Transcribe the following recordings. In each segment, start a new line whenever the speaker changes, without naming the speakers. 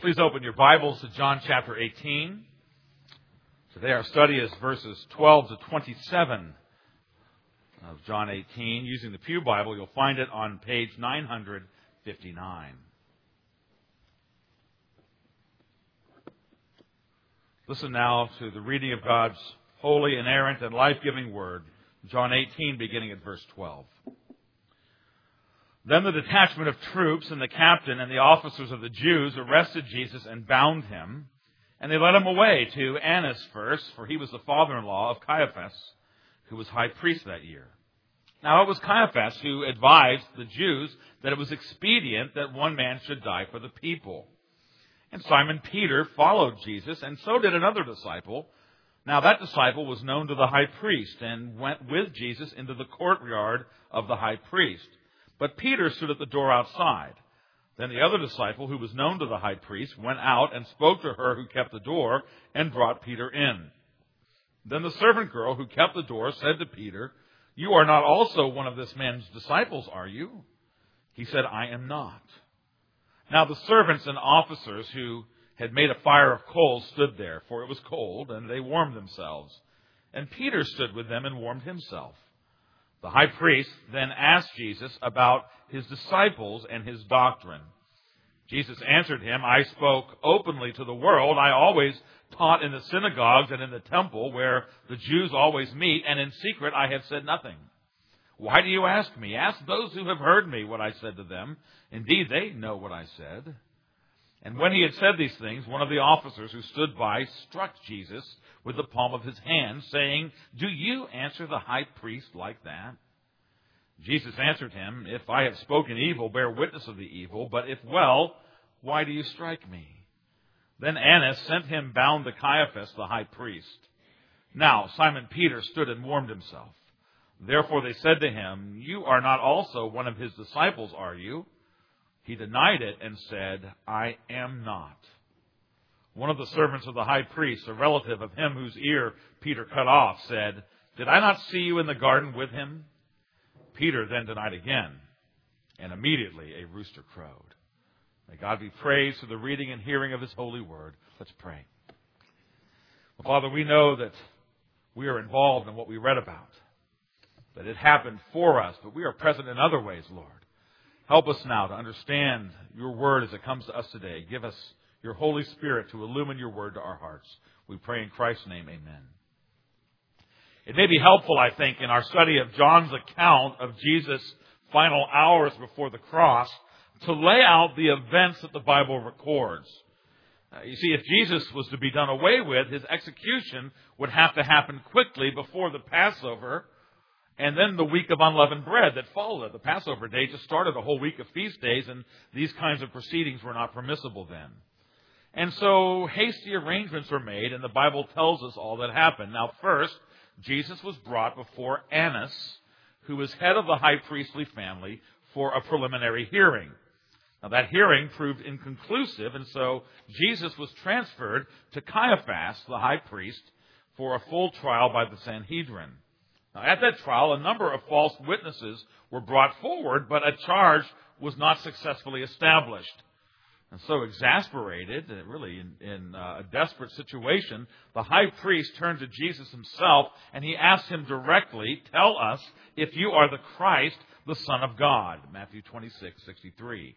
Please open your Bibles to John chapter 18. Today our study is verses 12 to 27 of John 18. Using the Pew Bible, you'll find it on page 959. Listen now to the reading of God's holy, inerrant, and life-giving word, John 18, beginning at verse 12. Then the detachment of troops and the captain and the officers of the Jews arrested Jesus and bound him, and they led him away to Annas first, for he was the father-in-law of Caiaphas, who was high priest that year. Now it was Caiaphas who advised the Jews that it was expedient that one man should die for the people. And Simon Peter followed Jesus, and so did another disciple. Now that disciple was known to the high priest, and went with Jesus into the courtyard of the high priest. But Peter stood at the door outside. Then the other disciple, who was known to the high priest, went out and spoke to her who kept the door and brought Peter in. Then the servant girl who kept the door said to Peter, "You are not also one of this man's disciples, are you?" He said, "I am not." Now the servants and officers who had made a fire of coals stood there, for it was cold, and they warmed themselves. And Peter stood with them and warmed himself. The high priest then asked Jesus about his disciples and his doctrine. Jesus answered him, "I spoke openly to the world. I always taught in the synagogues and in the temple where the Jews always meet, and in secret I have said nothing. Why do you ask me? Ask those who have heard me what I said to them. Indeed, they know what I said." And when he had said these things, one of the officers who stood by struck Jesus with the palm of his hand, saying, "Do you answer the high priest like that?" Jesus answered him, "If I have spoken evil, bear witness of the evil, but if well, why do you strike me?" Then Annas sent him bound to Caiaphas, the high priest. Now Simon Peter stood and warmed himself. Therefore they said to him, "You are not also one of his disciples, are you?" He denied it and said, "I am not." One of the servants of the high priest, a relative of him whose ear Peter cut off, said, "Did I not see you in the garden with him?" Peter then denied again, and immediately a rooster crowed. May God be praised for the reading and hearing of his holy word. Let's pray. Well, Father, we know that we are involved in what we read about, that it happened for us, but we are present in other ways, Lord. Help us now to understand your word as it comes to us today. Give us your Holy Spirit to illumine your word to our hearts. We pray in Christ's name, amen. It may be helpful, I think, in our study of John's account of Jesus' final hours before the cross to lay out the events that the Bible records. You see, if Jesus was to be done away with, his execution would have to happen quickly before the Passover and then the week of unleavened bread that followed it. The Passover day just started a whole week of feast days, and these kinds of proceedings were not permissible then. And so hasty arrangements were made, and the Bible tells us all that happened. Now, first, Jesus was brought before Annas, who was head of the high priestly family, for a preliminary hearing. Now, that hearing proved inconclusive, and so Jesus was transferred to Caiaphas, the high priest, for a full trial by the Sanhedrin. Now, at that trial, a number of false witnesses were brought forward, but a charge was not successfully established. And so exasperated, really in a desperate situation, the high priest turned to Jesus himself, and he asked him directly, "Tell us if you are the Christ, the Son of God." Matthew 26:63.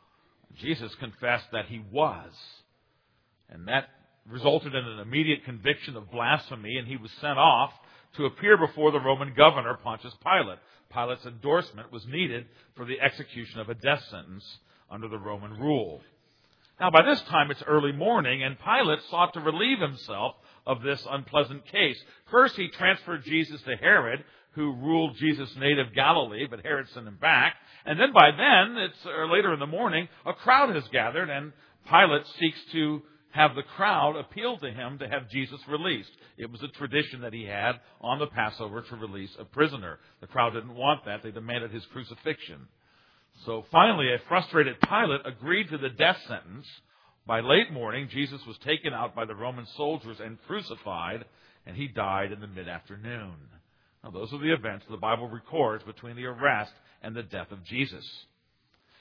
Jesus confessed that he was, and that resulted in an immediate conviction of blasphemy, and he was sent off to appear before the Roman governor, Pontius Pilate. Pilate's endorsement was needed for the execution of a death sentence under the Roman rule. Now, by this time, it's early morning, and Pilate sought to relieve himself of this unpleasant case. First, he transferred Jesus to Herod, who ruled Jesus' native Galilee, but Herod sent him back. And then by then, it's later in the morning, a crowd has gathered, and Pilate seeks to have the crowd appeal to him to have Jesus released. It was a tradition that he had on the Passover to release a prisoner. The crowd didn't want that. They demanded his crucifixion. So finally, a frustrated Pilate agreed to the death sentence. By late morning, Jesus was taken out by the Roman soldiers and crucified, and he died in the mid-afternoon. Now, those are the events the Bible records between the arrest and the death of Jesus.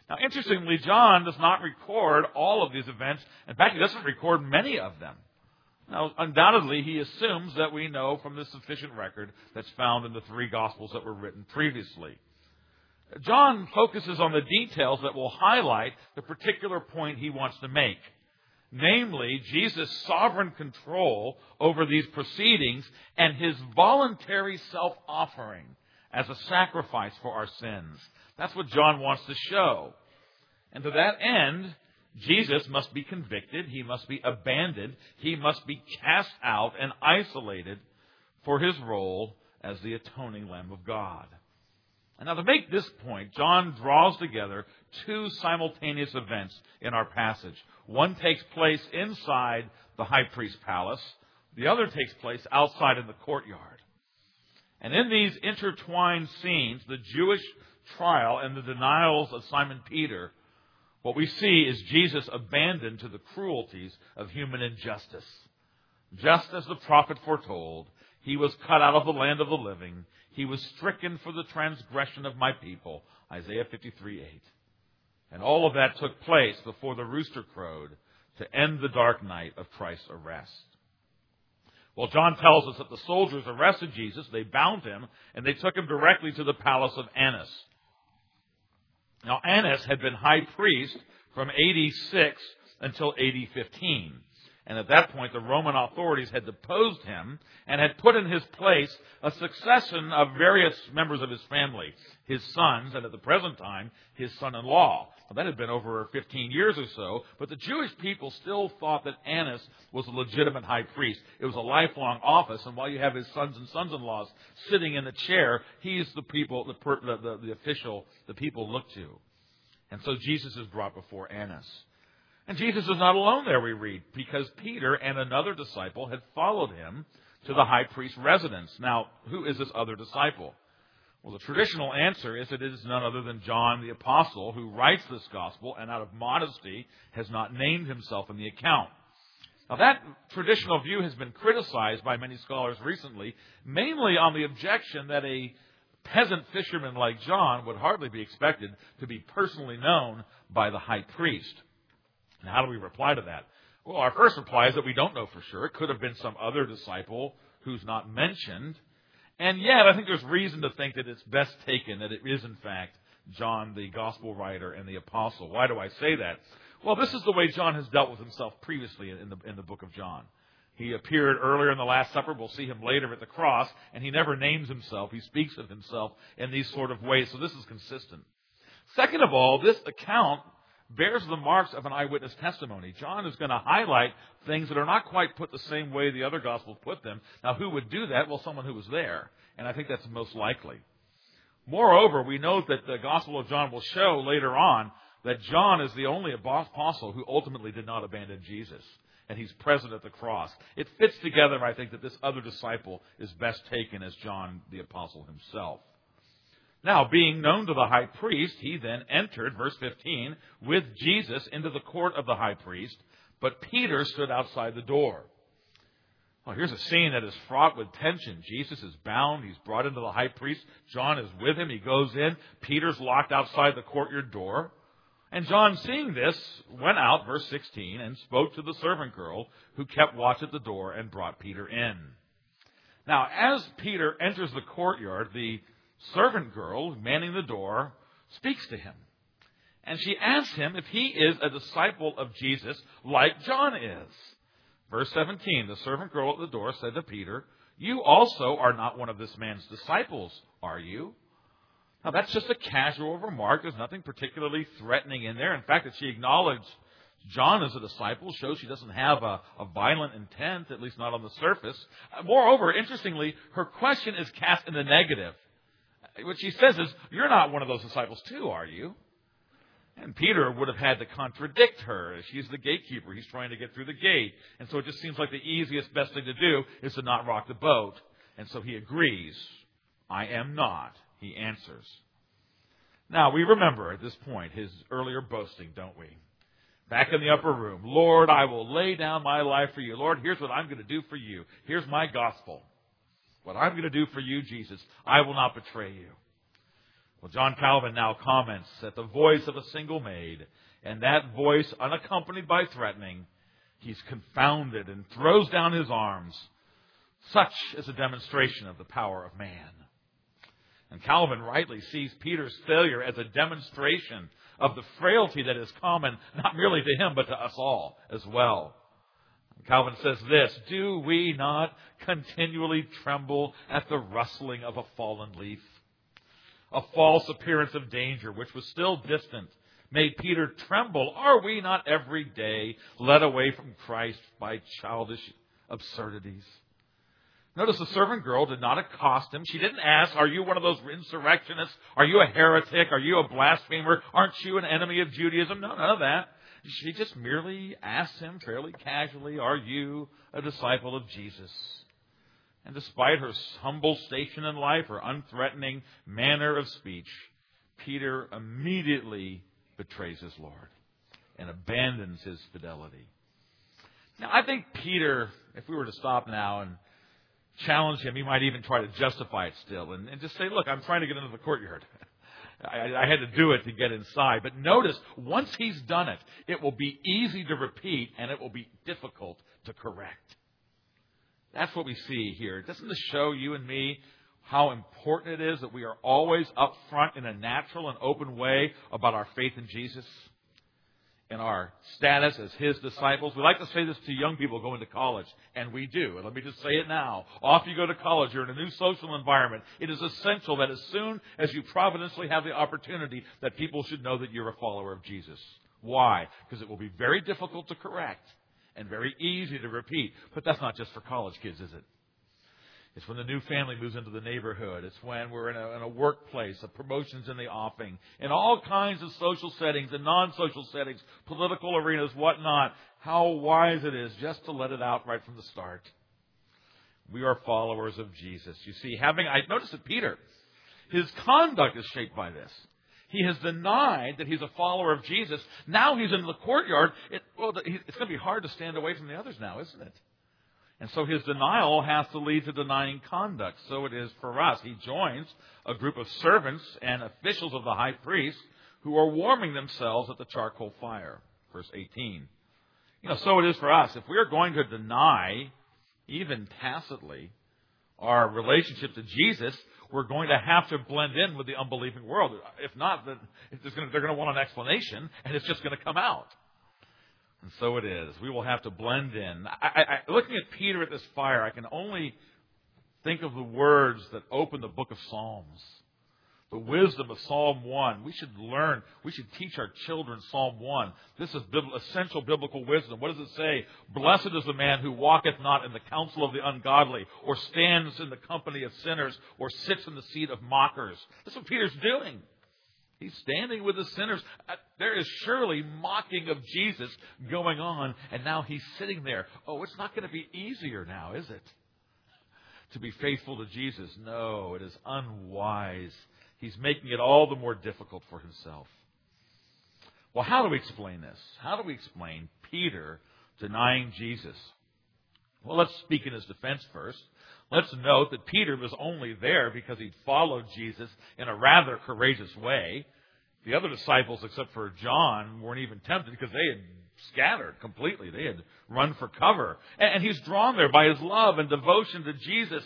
Now, interestingly, John does not record all of these events. In fact, he doesn't record many of them. Now, undoubtedly, he assumes that we know from the sufficient record that's found in the 3 Gospels that were written previously. John focuses on the details that will highlight the particular point he wants to make. Namely, Jesus' sovereign control over these proceedings and his voluntary self-offering as a sacrifice for our sins. That's what John wants to show. And to that end, Jesus must be convicted, he must be abandoned, he must be cast out and isolated for his role as the atoning Lamb of God. And now to make this point, John draws together 2 simultaneous events in our passage. One takes place inside the high priest's palace. The other takes place outside in the courtyard. And in these intertwined scenes, the Jewish trial and the denials of Simon Peter, what we see is Jesus abandoned to the cruelties of human injustice. Just as the prophet foretold, he was cut out of the land of the living. He was stricken for the transgression of my people. Isaiah 53:8. And all of that took place before the rooster crowed to end the dark night of Christ's arrest. Well, John tells us that the soldiers arrested Jesus, they bound him, and they took him directly to the palace of Annas. Now, Annas had been high priest from AD 6 until AD 15. And at that point, the Roman authorities had deposed him and had put in his place a succession of various members of his family, his sons, and at the present time, his son-in-law. Now, that had been over 15 years or so, but the Jewish people still thought that Annas was a legitimate high priest. It was a lifelong office, and while you have his sons and sons-in-laws sitting in the chair, he's the people, the official the people look to. And so Jesus is brought before Annas. And Jesus is not alone there, we read, because Peter and another disciple had followed him to the high priest's residence. Now, who is this other disciple? Well, the traditional answer is it is none other than John the Apostle, who writes this gospel and out of modesty has not named himself in the account. Now, that traditional view has been criticized by many scholars recently, mainly on the objection that a peasant fisherman like John would hardly be expected to be personally known by the high priest. Now, how do we reply to that? Well, our first reply is that we don't know for sure. It could have been some other disciple who's not mentioned. And yet, I think there's reason to think that it's best taken that it is, in fact, John, the gospel writer and the apostle. Why do I say that? Well, this is the way John has dealt with himself previously in the book of John. He appeared earlier in the Last Supper. We'll see him later at the cross. And he never names himself. He speaks of himself in these sort of ways. So this is consistent. Second of all, this account bears the marks of an eyewitness testimony. John is going to highlight things that are not quite put the same way the other Gospels put them. Now, who would do that? Well, someone who was there. And I think that's most likely. Moreover, we note that the Gospel of John will show later on that John is the only apostle who ultimately did not abandon Jesus. And he's present at the cross. It fits together, I think, that this other disciple is best taken as John the Apostle himself. Now, being known to the high priest, he then entered, verse 15, with Jesus into the court of the high priest, but Peter stood outside the door. Well, here's a scene that is fraught with tension. Jesus is bound. He's brought into the high priest. John is with him. He goes in. Peter's locked outside the courtyard door. And John, seeing this, went out, verse 16, and spoke to the servant girl who kept watch at the door and brought Peter in. Now, as Peter enters the courtyard, the servant girl, manning the door, speaks to him. And she asks him if he is a disciple of Jesus like John is. Verse 17, the servant girl at the door said to Peter, "You also are not one of this man's disciples, are you?" Now, that's just a casual remark. There's nothing particularly threatening in there. In fact, that she acknowledged John as a disciple shows she doesn't have a violent intent, at least not on the surface. Moreover, interestingly, her question is cast in the negative. What she says is, "You're not one of those disciples too, are you?" And Peter would have had to contradict her. She's the gatekeeper. He's trying to get through the gate. And so it just seems like the easiest, best thing to do is to not rock the boat. And so he agrees. "I am not," he answers. Now, we remember at this point his earlier boasting, don't we? Back in the upper room, "Lord, I will lay down my life for you. Lord, here's what I'm going to do for you. Here's my gospel. What I'm going to do for you, Jesus, I will not betray you." Well, John Calvin now comments that the voice of a single maid, and that voice unaccompanied by threatening, he's confounded and throws down his arms. Such is a demonstration of the power of man. And Calvin rightly sees Peter's failure as a demonstration of the frailty that is common not merely to him but to us all as well. Calvin says this, "Do we not continually tremble at the rustling of a fallen leaf? A false appearance of danger, which was still distant, made Peter tremble. Are we not every day led away from Christ by childish absurdities?" Notice the servant girl did not accost him. She didn't ask, "Are you one of those insurrectionists? Are you a heretic? Are you a blasphemer? Aren't you an enemy of Judaism?" No, none of that. She just merely asked him fairly casually, "Are you a disciple of Jesus?" And despite her humble station in life, her unthreatening manner of speech, Peter immediately betrays his Lord and abandons his fidelity. Now, I think Peter, if we were to stop now and challenge him, he might even try to justify it still and just say, "Look, I'm trying to get into the courtyard. I had to do it to get inside." But notice, once he's done it, it will be easy to repeat and it will be difficult to correct. That's what we see here. Doesn't this show you and me how important it is that we are always up front in a natural and open way about our faith in Jesus and our status as His disciples? We like to say this to young people going to college, and we do. And let me just say it now. Off you go to college. You're in a new social environment. It is essential that as soon as you providentially have the opportunity, that people should know that you're a follower of Jesus. Why? Because it will be very difficult to correct and very easy to repeat. But that's not just for college kids, is it? It's when the new family moves into the neighborhood. It's when we're in a workplace, a promotion's in the offing, in all kinds of social settings and non-social settings, political arenas, whatnot. How wise it is just to let it out right from the start. We are followers of Jesus. You see, I noticed that Peter, his conduct is shaped by this. He has denied that he's a follower of Jesus. Now he's in the courtyard. It's going to be hard to stand away from the others now, isn't it? And so his denial has to lead to denying conduct. So it is for us. He joins a group of servants and officials of the high priest who are warming themselves at the charcoal fire. Verse 18. So it is for us. If we are going to deny, even tacitly, our relationship to Jesus, we're going to have to blend in with the unbelieving world. If not, then they're going to want an explanation, and it's just going to come out. And so it is. We will have to blend in. Looking at Peter at this fire, I can only think of the words that open the book of Psalms. The wisdom of Psalm 1. We should teach our children Psalm 1. This is essential biblical wisdom. What does it say? "Blessed is the man who walketh not in the counsel of the ungodly, or stands in the company of sinners, or sits in the seat of mockers." That's what Peter's doing. He's standing with the sinners. There is surely mocking of Jesus going on, and now he's sitting there. Oh, it's not going to be easier now, is it? To be faithful to Jesus. No, it is unwise. He's making it all the more difficult for himself. Well, how do we explain this? How do we explain Peter denying Jesus? Well, let's speak in his defense first. Let's note that Peter was only there because he'd followed Jesus in a rather courageous way. The other disciples, except for John, weren't even tempted because they had scattered completely. They had run for cover. And he's drawn there by his love and devotion to Jesus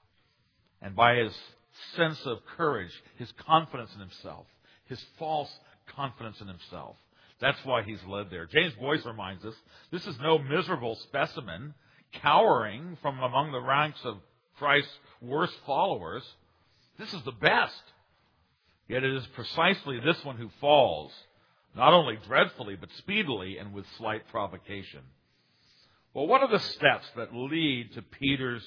and by his sense of courage, his confidence in himself, his false confidence in himself. That's why he's led there. James Boyce reminds us, this is no miserable specimen cowering from among the ranks of Christ's worst followers. This is the best. Yet it is precisely this one who falls, not only dreadfully, but speedily and with slight provocation. Well, what are the steps that lead to Peter's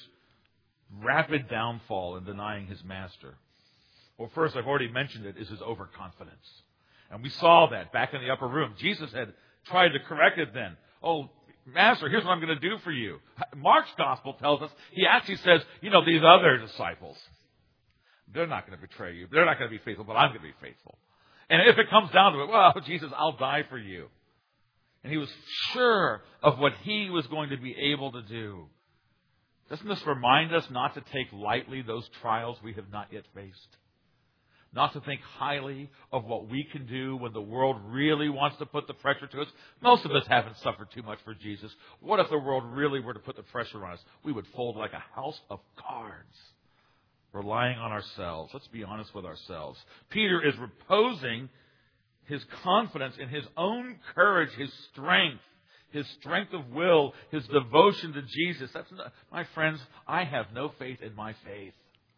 rapid downfall in denying his master? Well, first, I've already mentioned it, is his overconfidence. And we saw that back in the upper room. Jesus had tried to correct it then. "Oh, Master, here's what I'm going to do for you." Mark's gospel tells us, he actually says, these other disciples, they're not going to betray you. They're not going to be faithful, but I'm going to be faithful. And if it comes down to it, well, Jesus, I'll die for you. And he was sure of what he was going to be able to do. Doesn't this remind us not to take lightly those trials we have not yet faced? not to think highly of what we can do when the world really wants to put the pressure to us. Most of us haven't suffered too much for Jesus. What if the world really were to put the pressure on us? We would fold like a house of cards, relying on ourselves. Let's be honest with ourselves. Peter is reposing his confidence in his own courage, his strength of will, his devotion to Jesus. My friends, I have no faith in my faith.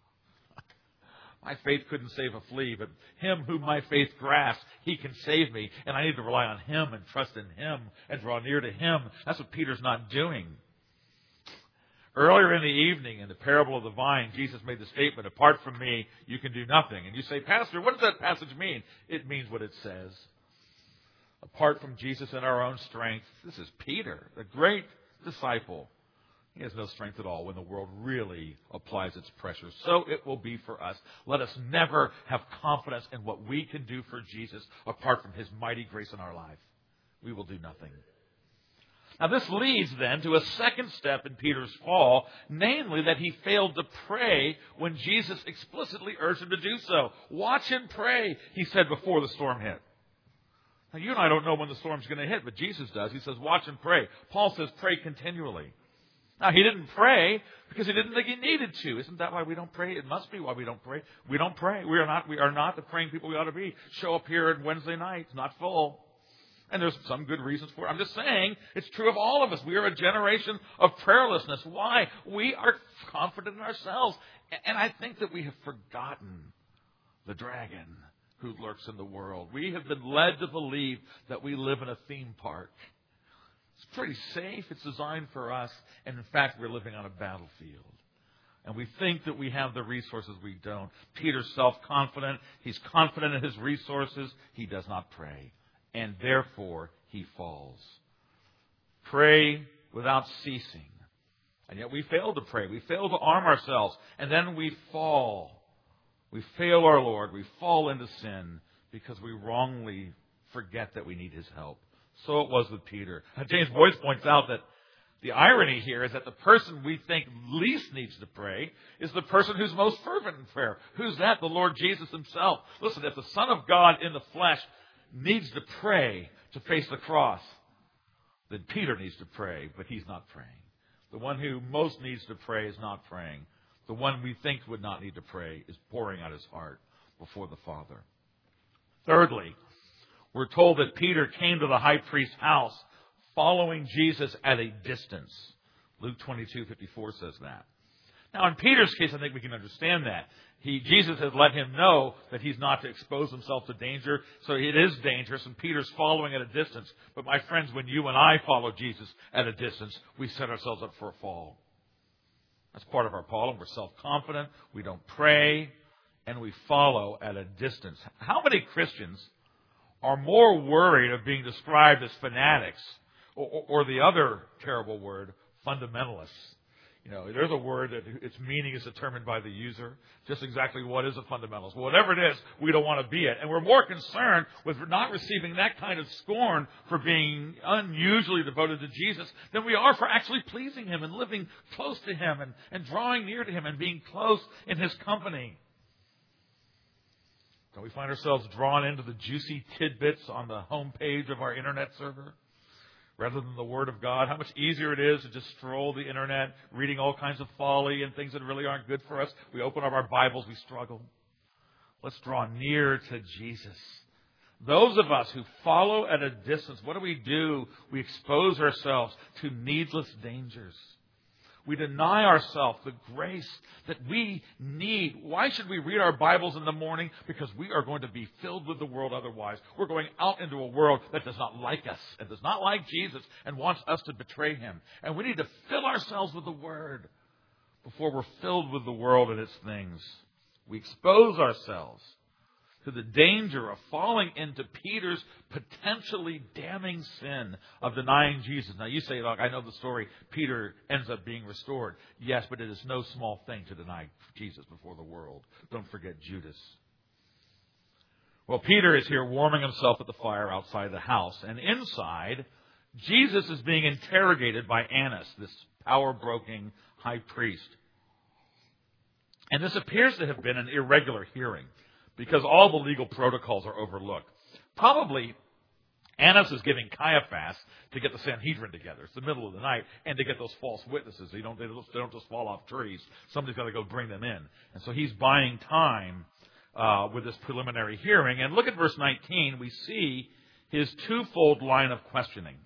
My faith couldn't save a flea, but him whom my faith grasps, he can save me. And I need to rely on him and trust in him and draw near to him. That's what Peter's not doing. Earlier in the evening, in the parable of the vine, Jesus made the statement, apart from me, you can do nothing. And you say, Pastor, what does that passage mean? It means what it says. Apart from Jesus and our own strength, this is Peter, the great disciple. He has no strength at all when the world really applies its pressure. So it will be for us. Let us never have confidence in what we can do for Jesus apart from his mighty grace in our life. We will do nothing. Now this leads then to a second step in Peter's fall, namely that he failed to pray when Jesus explicitly urged him to do so. Watch and pray, he said before the storm hit. Now you and I don't know when the storm's going to hit, but Jesus does. He says, watch and pray. Paul says, pray continually. Now, he didn't pray because he didn't think he needed to. Isn't that why we don't pray? It must be why we don't pray. We don't pray. We are not the praying people we ought to be. Show up here on Wednesday nights, not full. And there's some good reasons for it. I'm just saying it's true of all of us. We are a generation of prayerlessness. Why? We are confident in ourselves. And I think that we have forgotten the dragon who lurks in the world. We have been led to believe that we live in a theme park. It's pretty safe. It's designed for us. And in fact, we're living on a battlefield. And we think that we have the resources. We don't. Peter's self-confident. He's confident in his resources. He does not pray. And therefore, he falls. Pray without ceasing. And yet we fail to pray. We fail to arm ourselves. And then we fall. We fail our Lord. We fall into sin because we wrongly forget that we need his help. So it was with Peter. James Boyce points out that the irony here is that the person we think least needs to pray is the person who's most fervent in prayer. Who's that? The Lord Jesus himself. Listen, if the Son of God in the flesh needs to pray to face the cross, then Peter needs to pray, but he's not praying. The one who most needs to pray is not praying. The one we think would not need to pray is pouring out his heart before the Father. Thirdly, we're told that Peter came to the high priest's house following Jesus at a distance. Luke 22:54 says that. Now, in Peter's case, I think we can understand that. Jesus has let him know that he's not to expose himself to danger, so it is dangerous, and Peter's following at a distance. But my friends, when you and I follow Jesus at a distance, we set ourselves up for a fall. That's part of our problem. We're self-confident, we don't pray, and we follow at a distance. How many Christians are more worried of being described as fanatics, or the other terrible word, fundamentalists? You know, there's a word that its meaning is determined by the user. Just exactly what is a fundamentalist? Well, whatever it is, we don't want to be it. And we're more concerned with not receiving that kind of scorn for being unusually devoted to Jesus than we are for actually pleasing him and living close to him and drawing near to him and being close in his company. Don't we find ourselves drawn into the juicy tidbits on the home page of our internet server rather than the Word of God? How much easier it is to just stroll the internet, reading all kinds of folly and things that really aren't good for us. We open up our Bibles, we struggle. Let's draw near to Jesus. Those of us who follow at a distance, what do? We expose ourselves to needless dangers. We deny ourselves the grace that we need. Why should we read our Bibles in the morning? Because we are going to be filled with the world otherwise. We're going out into a world that does not like us and does not like Jesus and wants us to betray him. And we need to fill ourselves with the Word before we're filled with the world and its things. We expose ourselves to the danger of falling into Peter's potentially damning sin of denying Jesus. Now you say, look, I know the story. Peter ends up being restored. Yes, but it is no small thing to deny Jesus before the world. Don't forget Judas. Well, Peter is here warming himself at the fire outside the house. And inside, Jesus is being interrogated by Annas, this power-broking high priest. And this appears to have been an irregular hearing. because all the legal protocols are overlooked. Probably Annas is giving Caiaphas to get the Sanhedrin together. It's the middle of the night, and to get those false witnesses. They don't just fall off trees. Somebody's got to go bring them in. And so he's buying time with this preliminary hearing. And look at verse 19. We see his twofold line of questioning.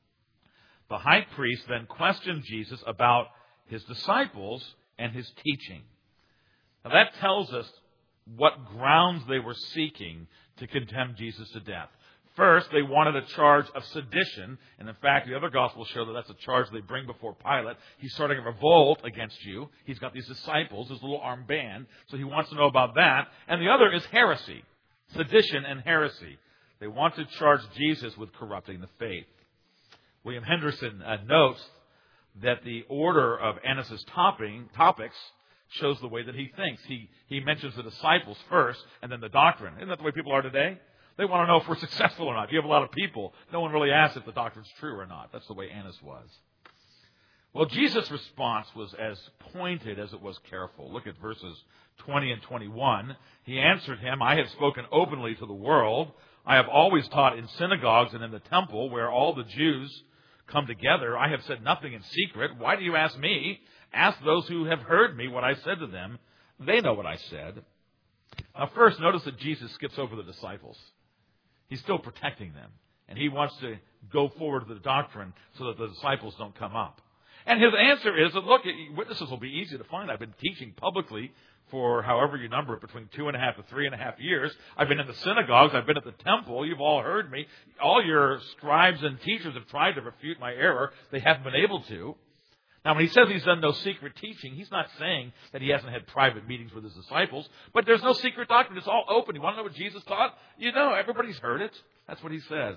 The high priest then questioned Jesus about his disciples and his teaching. Now that tells us what grounds they were seeking to condemn Jesus to death. First, they wanted a charge of sedition, and in fact, the other Gospels show that that's a charge they bring before Pilate. He's starting a revolt against you. He's got these disciples, his little armed band, so he wants to know about that. And the other is heresy, sedition and heresy. They want to charge Jesus with corrupting the faith. William Henderson notes that the order of Annas' topics shows the way that he thinks. He mentions the disciples first, and then the doctrine. Isn't that the way people are today? They want to know if we're successful or not. If you have a lot of people, no one really asks if the doctrine's true or not. That's the way Annas was. Well, Jesus' response was as pointed as it was careful. Look at verses 20 and 21. He answered him, I have spoken openly to the world. I have always taught in synagogues and in the temple where all the Jews come together. I have said nothing in secret. Why do you ask me? Ask those who have heard me what I said to them. They know what I said. Now, first, notice that Jesus skips over the disciples. He's still protecting them. And he wants to go forward with the doctrine so that the disciples don't come up. And his answer is that, look, witnesses will be easy to find. I've been teaching publicly for however you number it, between 2.5 to 3.5 years. I've been in the synagogues. I've been at the temple. You've all heard me. All your scribes and teachers have tried to refute my error. They haven't been able to. Now, when he says he's done no secret teaching, he's not saying that he hasn't had private meetings with his disciples. But there's no secret doctrine. It's all open. You want to know what Jesus taught? You know, everybody's heard it. That's what he says.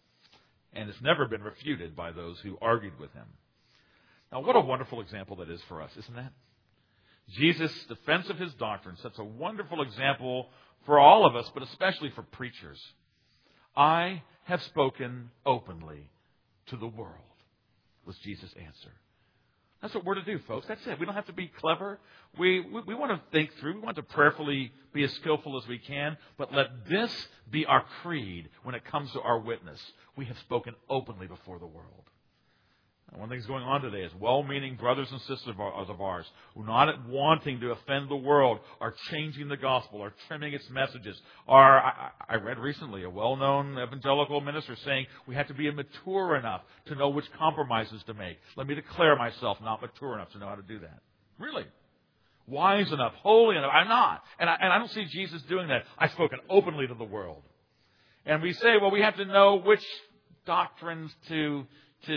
And it's never been refuted by those who argued with him. Now, what a wonderful example that is for us, isn't that? Jesus' defense of his doctrine sets a wonderful example for all of us, but especially for preachers. I have spoken openly to the world, was Jesus' answer. That's what we're to do, folks. That's it. We don't have to be clever. We want to think through. We want to prayerfully be as skillful as we can. But let this be our creed when it comes to our witness. We have spoken openly before the world. And one thing that's going on today is well-meaning brothers and sisters of ours who are not wanting to offend the world are changing the gospel, are trimming its messages. I read recently a well-known evangelical minister saying we have to be mature enough to know which compromises to make. Let me declare myself not mature enough to know how to do that. Really? Wise enough, holy enough. I'm not. And I don't see Jesus doing that. I've spoken openly to the world. And we say, well, we have to know which doctrines to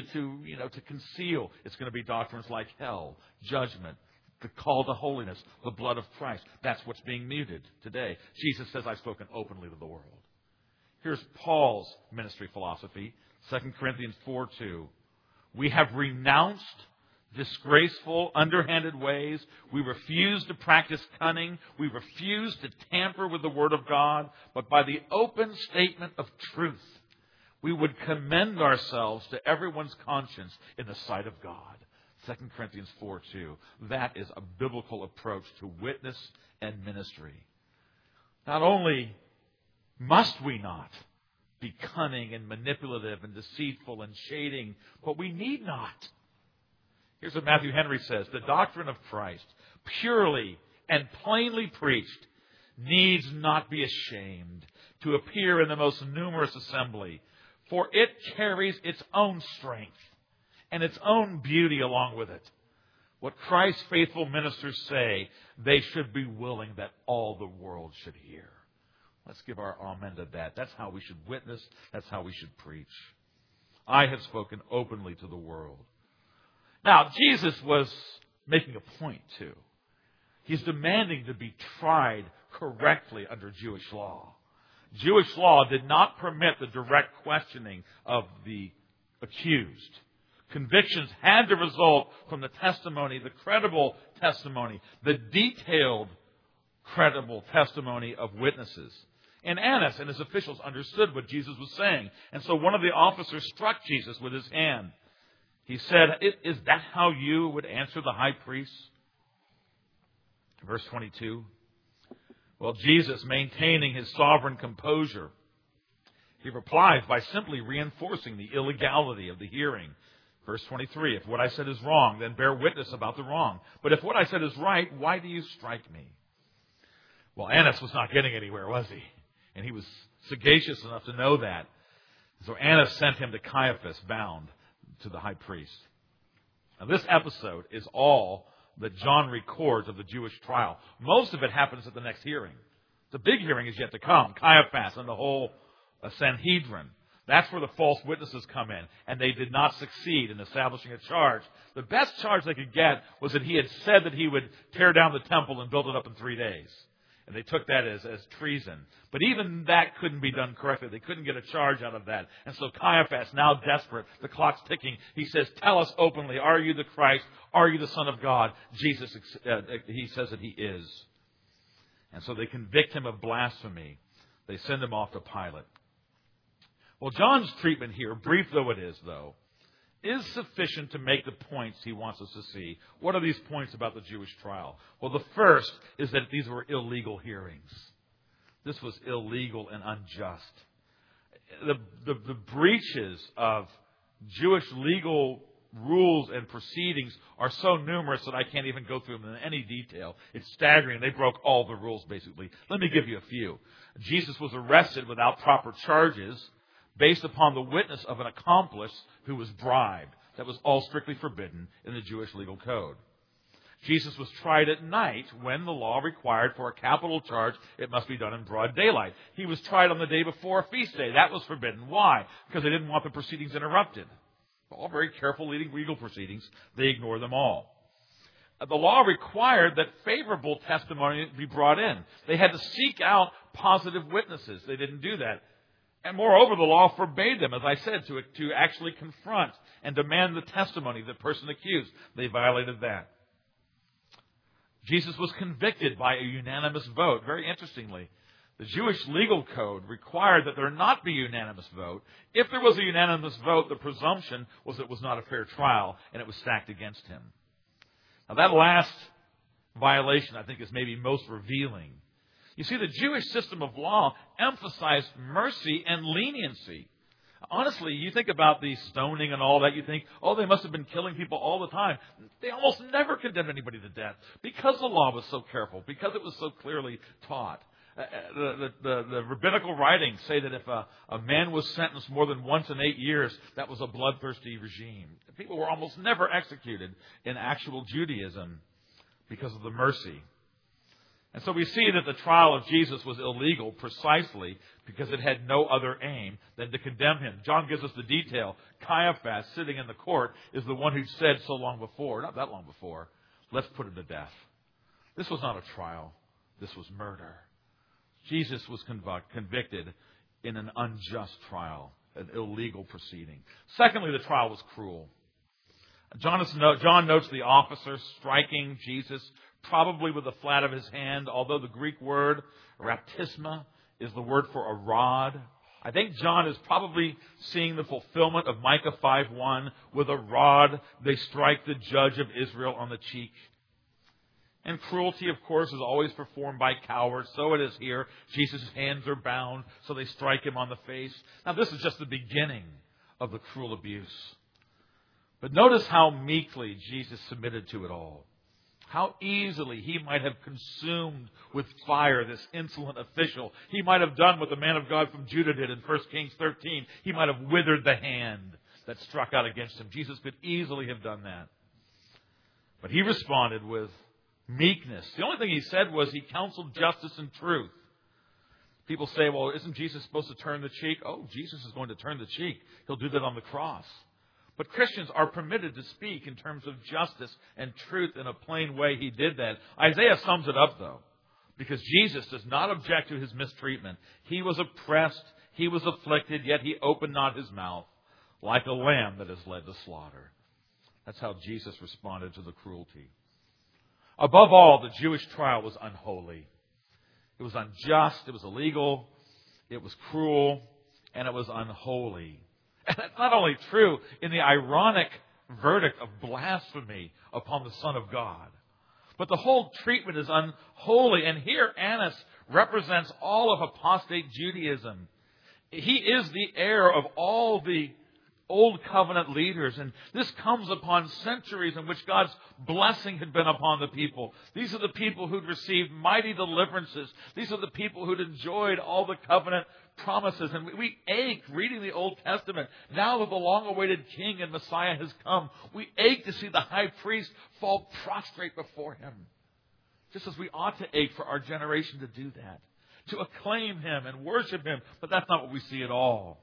conceal. It's going to be doctrines like hell, judgment, the call to holiness, the blood of Christ. That's what's being muted today. Jesus says, I've spoken openly to the world. Here's Paul's ministry philosophy, 2 Corinthians 4:2. We have renounced disgraceful, underhanded ways. We refuse to practice cunning. We refuse to tamper with the Word of God. But by the open statement of truth, we would commend ourselves to everyone's conscience in the sight of God. 2 Corinthians 4:2. That is a biblical approach to witness and ministry. Not only must we not be cunning and manipulative and deceitful and shading, but we need not. Here's what Matthew Henry says. The doctrine of Christ, purely and plainly preached, needs not be ashamed to appear in the most numerous assembly, for it carries its own strength and its own beauty along with it. What Christ's faithful ministers say, they should be willing that all the world should hear. Let's give our amen to that. That's how we should witness. That's how we should preach. I have spoken openly to the world. Now, Jesus was making a point, too. He's demanding to be tried correctly under Jewish law. Jewish law did not permit the direct questioning of the accused. Convictions had to result from the testimony, the credible testimony, the detailed, credible testimony of witnesses. And Annas and his officials understood what Jesus was saying. And so one of the officers struck Jesus with his hand. He said, is that how you would answer the high priest? Verse 22. Well, Jesus, maintaining his sovereign composure, he replies by simply reinforcing the illegality of the hearing. Verse 23, if what I said is wrong, then bear witness about the wrong. But if what I said is right, why do you strike me? Well, Annas was not getting anywhere, was he? And he was sagacious enough to know that. So Annas sent him to Caiaphas, bound to the high priest. Now, this episode is all that John records of the Jewish trial. Most of it happens at the next hearing. The big hearing is yet to come. Caiaphas and the whole Sanhedrin. That's where the false witnesses come in. And they did not succeed in establishing a charge. The best charge they could get was that he had said that he would tear down the temple and build it up in 3 days. And they took that as treason. But even that couldn't be done correctly. They couldn't get a charge out of that. And so Caiaphas, now desperate, the clock's ticking, he says, tell us openly, are you the Christ? Are you the Son of God? Jesus, he says that he is. And so they convict him of blasphemy. They send him off to Pilate. Well, John's treatment here, brief though it is, though, is sufficient to make the points he wants us to see. What are these points about the Jewish trial? Well, the first is that these were illegal hearings. This was illegal and unjust. The breaches of Jewish legal rules and proceedings are so numerous that I can't even go through them in any detail. It's staggering. They broke all the rules, basically. Let me give you a few. Jesus was arrested without proper charges, based upon the witness of an accomplice who was bribed. That was all strictly forbidden in the Jewish legal code. Jesus was tried at night when the law required for a capital charge it must be done in broad daylight. He was tried on the day before a feast day. That was forbidden. Why? Because they didn't want the proceedings interrupted. All very careful legal proceedings. They ignored them all. The law required that favorable testimony be brought in. They had to seek out positive witnesses. They didn't do that. And moreover, the law forbade them, as I said, to actually confront and demand the testimony of the person accused. They violated that. Jesus was convicted by a unanimous vote. Very interestingly, the Jewish legal code required that there not be a unanimous vote. If there was a unanimous vote, the presumption was it was not a fair trial, and it was stacked against him. Now, that last violation, I think, is maybe most revealing. You see, the Jewish system of law emphasized mercy and leniency. Honestly, you think about the stoning and all that, you think, oh, they must have been killing people all the time. They almost never condemned anybody to death because the law was so careful, because it was so clearly taught. The rabbinical writings say that if a man was sentenced more than once in 8 years, that was a bloodthirsty regime. People were almost never executed in actual Judaism because of the mercy. And so we see that the trial of Jesus was illegal precisely because it had no other aim than to condemn him. John gives us the detail. Caiaphas, sitting in the court, is the one who said so long before, not that long before, let's put him to death. This was not a trial. This was murder. Jesus was convicted in an unjust trial, an illegal proceeding. Secondly, the trial was cruel. John notes the officer striking Jesus, probably with the flat of his hand, although the Greek word raptisma is the word for a rod. I think John is probably seeing the fulfillment of Micah 5:1. With a rod they strike the judge of Israel on the cheek. And cruelty, of course, is always performed by cowards. So it is here. Jesus' hands are bound, so they strike him on the face. Now, this is just the beginning of the cruel abuse. But notice how meekly Jesus submitted to it all. How easily he might have consumed with fire this insolent official. He might have done what the man of God from Judah did in 1 Kings 13. He might have withered the hand that struck out against him. Jesus could easily have done that. But he responded with meekness. The only thing he said was he counseled justice and truth. People say, well, isn't Jesus supposed to turn the cheek? Oh, Jesus is going to turn the cheek. He'll do that on the cross. But Christians are permitted to speak in terms of justice and truth in a plain way. He did that. Isaiah sums it up, though, because Jesus does not object to his mistreatment. He was oppressed, he was afflicted, yet he opened not his mouth, like a lamb that is led to slaughter. That's how Jesus responded to the cruelty. Above all, the Jewish trial was unholy. It was unjust, it was illegal, it was cruel, and it was unholy. And that's not only true in the ironic verdict of blasphemy upon the Son of God, but the whole treatment is unholy. And here Annas represents all of apostate Judaism. He is the heir of all the Old Covenant leaders, and this comes upon centuries in which God's blessing had been upon the people. These are the people who'd received mighty deliverances. These are the people who'd enjoyed all the covenant promises. And we ache reading the Old Testament. Now that the long-awaited King and Messiah has come, we ache to see the high priest fall prostrate before him. Just as we ought to ache for our generation to do that, to acclaim him and worship him. But that's not what we see at all.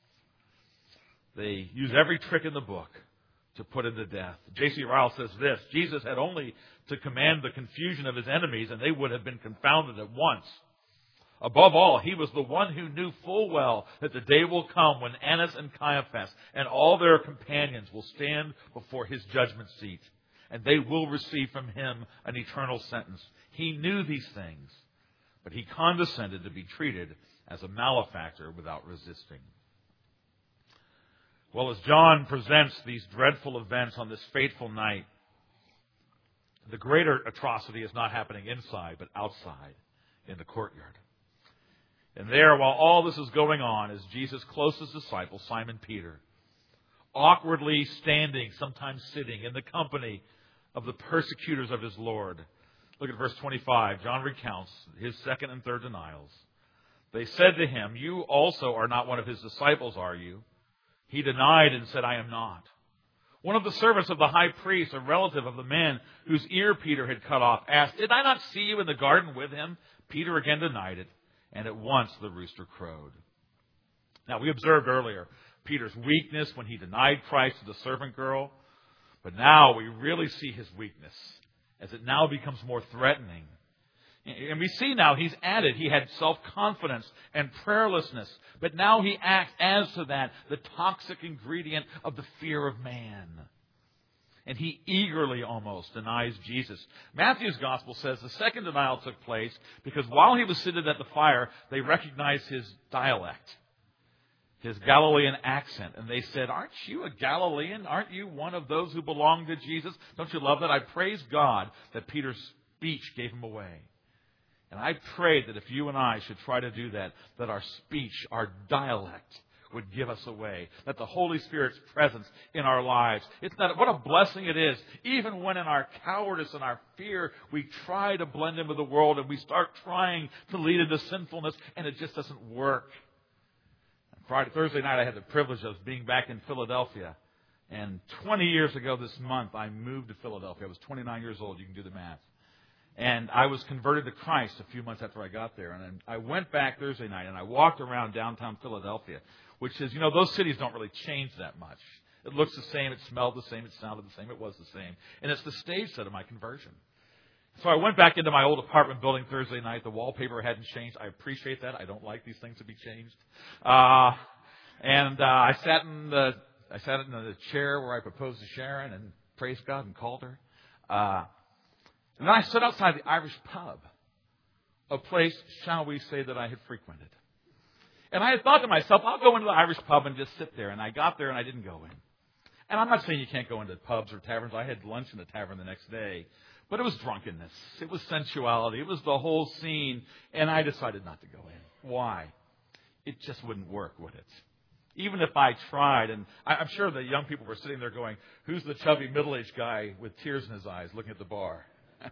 They use every trick in the book to put him to death. J.C. Ryle says this: Jesus had only to command the confusion of his enemies, and they would have been confounded at once. Above all, he was the one who knew full well that the day will come when Annas and Caiaphas and all their companions will stand before his judgment seat, and they will receive from him an eternal sentence. He knew these things, but he condescended to be treated as a malefactor without resisting. Well, as John presents these dreadful events on this fateful night, the greater atrocity is not happening inside, but outside in the courtyard. And there, while all this is going on, is Jesus' closest disciple, Simon Peter, awkwardly standing, sometimes sitting, in the company of the persecutors of his Lord. Look at verse 25. John recounts his second and third denials. They said to him, "You also are not one of his disciples, are you?" He denied and said, "I am not." One of the servants of the high priest, a relative of the man whose ear Peter had cut off, asked, "Did I not see you in the garden with him?" Peter again denied it, and at once the rooster crowed. Now, we observed earlier Peter's weakness when he denied Christ to the servant girl, but now we really see his weakness as it now becomes more threatening. And we see now he's added, he had self-confidence and prayerlessness, but now he adds to that the toxic ingredient of the fear of man. And he eagerly almost denies Jesus. Matthew's gospel says the second denial took place because while he was seated at the fire, they recognized his dialect, his Galilean accent. And they said, "Aren't you a Galilean? Aren't you one of those who belong to Jesus?" Don't you love that? I praise God that Peter's speech gave him away. And I pray that if you and I should try to do that, that our speech, our dialect, would give us away. That the Holy Spirit's presence in our lives. What a blessing it is, even when in our cowardice and our fear, we try to blend in with the world and we start trying to lead into sinfulness, and it just doesn't work. Thursday night, I had the privilege of being back in Philadelphia. And 20 years ago this month, I moved to Philadelphia. I was 29 years old. You can do the math. And I was converted to Christ a few months after I got there. And I went back Thursday night and I walked around downtown Philadelphia, which is, those cities don't really change that much. It looks the same. It smelled the same. It sounded the same. It was the same. And it's the stage set of my conversion. So I went back into my old apartment building Thursday night. The wallpaper hadn't changed. I appreciate that. I don't like these things to be changed. I sat in the chair where I proposed to Sharon and praised God and called her. And then I stood outside the Irish pub, a place, shall we say, that I had frequented. And I had thought to myself, I'll go into the Irish pub and just sit there. And I got there and I didn't go in. And I'm not saying you can't go into pubs or taverns. I had lunch in a tavern the next day. But it was drunkenness. It was sensuality. It was the whole scene. And I decided not to go in. Why? It just wouldn't work, would it? Even if I tried, and I'm sure the young people were sitting there going, "Who's the chubby middle-aged guy with tears in his eyes looking at the bar?"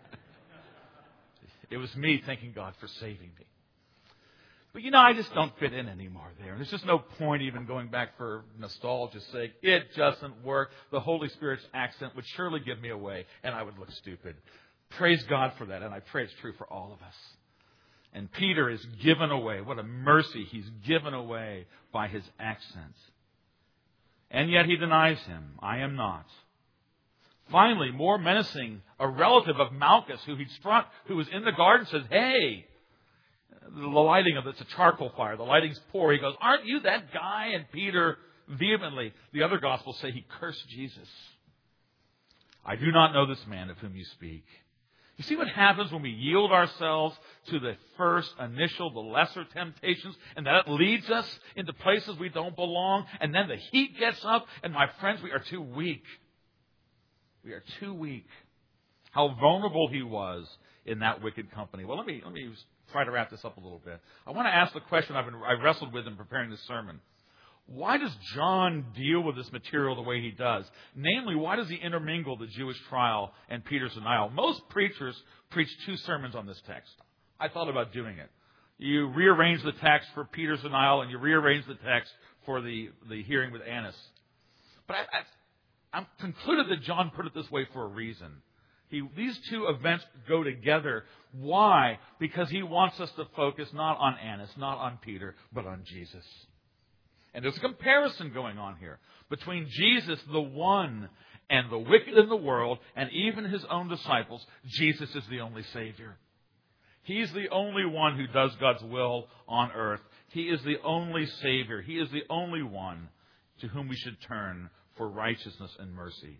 It was me thanking God for saving me. But I just don't fit in anymore there. There's just no point even going back for nostalgia's sake. It just doesn't work. The Holy Spirit's accent would surely give me away, and I would look stupid. Praise God for that, and I pray it's true for all of us. And Peter is given away. What a mercy. He's given away by his accent. And yet he denies him. "I am not." Finally, more menacing, a relative of Malchus who he'd struck, who was in the garden, says, "Hey," the lighting of it's a charcoal fire. The lighting's poor. He goes, "Aren't you that guy?" And Peter vehemently, the other Gospels say he cursed Jesus. "I do not know this man of whom you speak." You see what happens when we yield ourselves to the first initial, the lesser temptations, and that leads us into places we don't belong, and then the heat gets up, and my friends, we are too weak. We are too weak. How vulnerable he was in that wicked company. Well, let me try to wrap this up a little bit. I want to ask the question I wrestled with in preparing this sermon. Why does John deal with this material the way he does? Namely, why does he intermingle the Jewish trial and Peter's denial? Most preachers preach 2 sermons on this text. I thought about doing it. You rearrange the text for Peter's denial, and you rearrange the text for the hearing with Annas. But I'm concluded that John put it this way for a reason. These 2 events go together. Why? Because he wants us to focus not on Annas, not on Peter, but on Jesus. And there's a comparison going on here between Jesus, the one, and the wicked in the world, and even his own disciples. Jesus is the only Savior. He's the only one who does God's will on earth. He is the only Savior. He is the only one to whom we should turn for righteousness and mercy.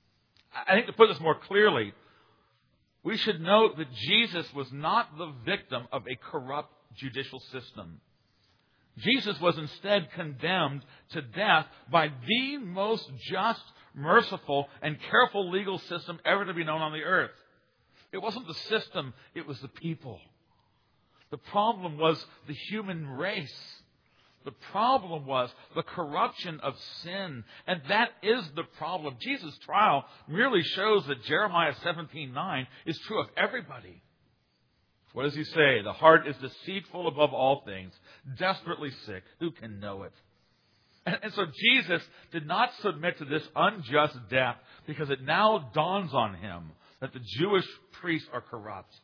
I think to put this more clearly, we should note that Jesus was not the victim of a corrupt judicial system. Jesus was instead condemned to death by the most just, merciful, and careful legal system ever to be known on the earth. It wasn't the system, it was the people. The problem was the human race. The problem was the corruption of sin. And that is the problem. Jesus' trial merely shows that Jeremiah 17:9 is true of everybody. What does he say? The heart is deceitful above all things, desperately sick. Who can know it? And so Jesus did not submit to this unjust death because it now dawns on him that the Jewish priests are corrupt.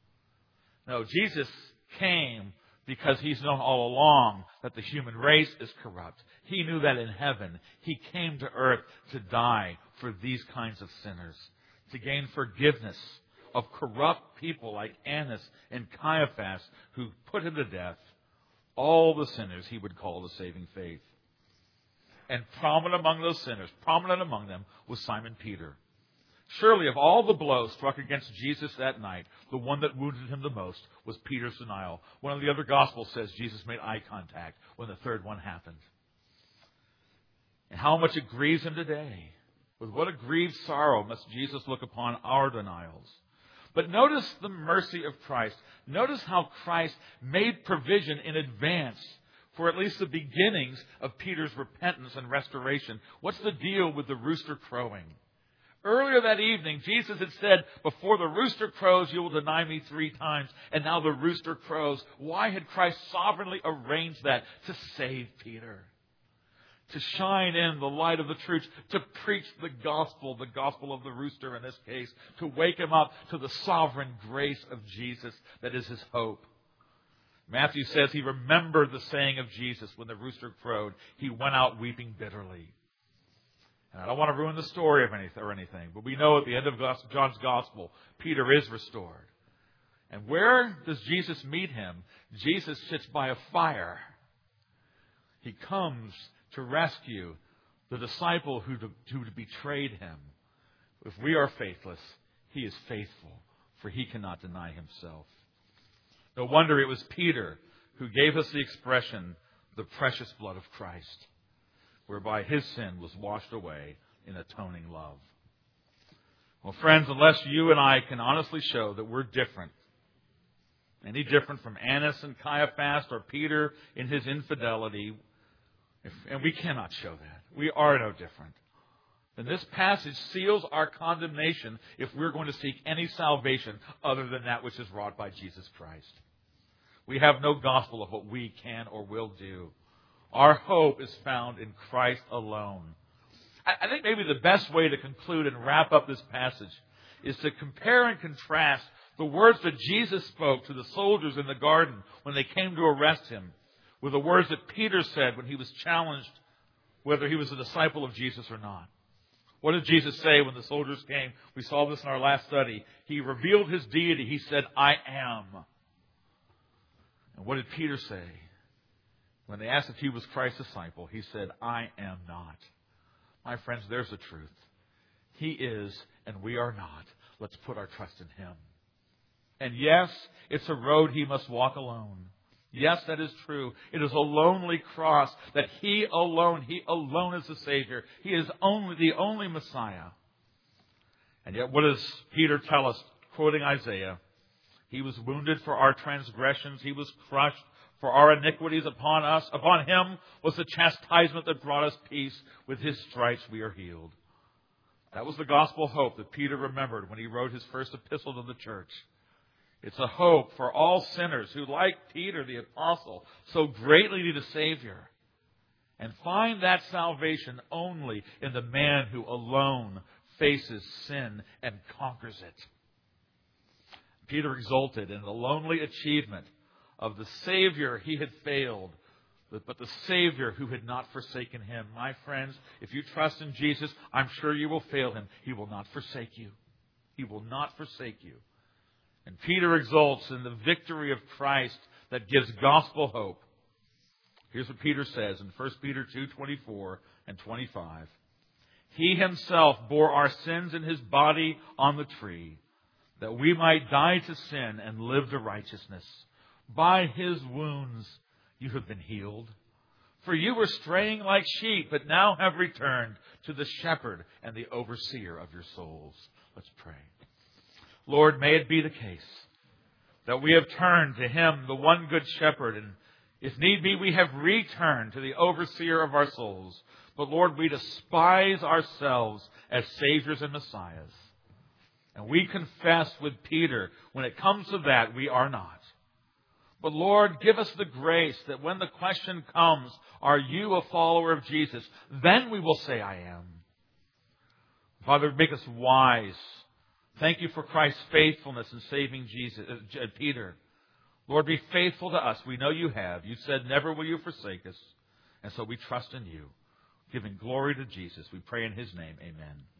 No, Jesus came because he's known all along that the human race is corrupt. He knew that in heaven. He came to earth to die for these kinds of sinners, to gain forgiveness of corrupt people like Annas and Caiaphas, who put him to death, all the sinners he would call to saving faith. And prominent among those sinners, prominent among them, was Simon Peter. Surely, of all the blows struck against Jesus that night, the one that wounded him the most was Peter's denial. One of the other Gospels says Jesus made eye contact when the third one happened. And how much it grieves him today. With what a grieved sorrow must Jesus look upon our denials. But notice the mercy of Christ. Notice how Christ made provision in advance for at least the beginnings of Peter's repentance and restoration. What's the deal with the rooster crowing? Earlier that evening, Jesus had said, before the rooster crows, you will deny me 3 times. And now the rooster crows. Why had Christ sovereignly arranged that? To save Peter. To shine in the light of the truth. To preach the gospel of the rooster in this case. To wake him up to the sovereign grace of Jesus that is his hope. Matthew says he remembered the saying of Jesus when the rooster crowed. He went out weeping bitterly. And I don't want to ruin the story of anything, but we know at the end of John's Gospel, Peter is restored. And where does Jesus meet him? Jesus sits by a fire. He comes to rescue the disciple who betrayed him. If we are faithless, he is faithful, for he cannot deny himself. No wonder it was Peter who gave us the expression, the precious blood of Christ, whereby his sin was washed away in atoning love. Well, friends, unless you and I can honestly show that we're different, any different from Annas and Caiaphas or Peter in his infidelity, and we cannot show that, we are no different, then this passage seals our condemnation if we're going to seek any salvation other than that which is wrought by Jesus Christ. We have no gospel of what we can or will do. Our hope is found in Christ alone. I think maybe the best way to conclude and wrap up this passage is to compare and contrast the words that Jesus spoke to the soldiers in the garden when they came to arrest him with the words that Peter said when he was challenged whether he was a disciple of Jesus or not. What did Jesus say when the soldiers came? We saw this in our last study. He revealed his deity. He said, I am. And what did Peter say? When they asked if he was Christ's disciple, he said, I am not. My friends, there's the truth. He is, and we are not. Let's put our trust in him. And yes, it's a road he must walk alone. Yes, that is true. It is a lonely cross that he alone is the Savior. He is the only Messiah. And yet, what does Peter tell us, quoting Isaiah? He was wounded for our transgressions. He was crushed for our iniquities. Upon us, upon him was the chastisement that brought us peace. With his stripes we are healed. That was the gospel hope that Peter remembered when he wrote his first epistle to the church. It's a hope for all sinners who, like Peter the apostle, so greatly need a Savior, and find that salvation only in the man who alone faces sin and conquers it. Peter exulted in the lonely achievement of the Savior he had failed, but the Savior who had not forsaken him. My friends, if you trust in Jesus, I'm sure you will fail him. He will not forsake you. He will not forsake you. And Peter exults in the victory of Christ that gives gospel hope. Here's what Peter says in 1 Peter 2:24 and 25. He himself bore our sins in his body on the tree, that we might die to sin and live to righteousness. By his wounds you have been healed. For you were straying like sheep, but now have returned to the shepherd and the overseer of your souls. Let's pray. Lord, may it be the case that we have turned to him, the one good shepherd, and if need be, we have returned to the overseer of our souls. But Lord, we despise ourselves as saviors and messiahs. And we confess with Peter, when it comes to that, we are not. But Lord, give us the grace that when the question comes, are you a follower of Jesus? Then we will say, I am. Father, make us wise. Thank you for Christ's faithfulness in saving Peter. Lord, be faithful to us. We know you have. You said, never will you forsake us. And so we trust in you. Giving glory to Jesus. We pray in his name. Amen.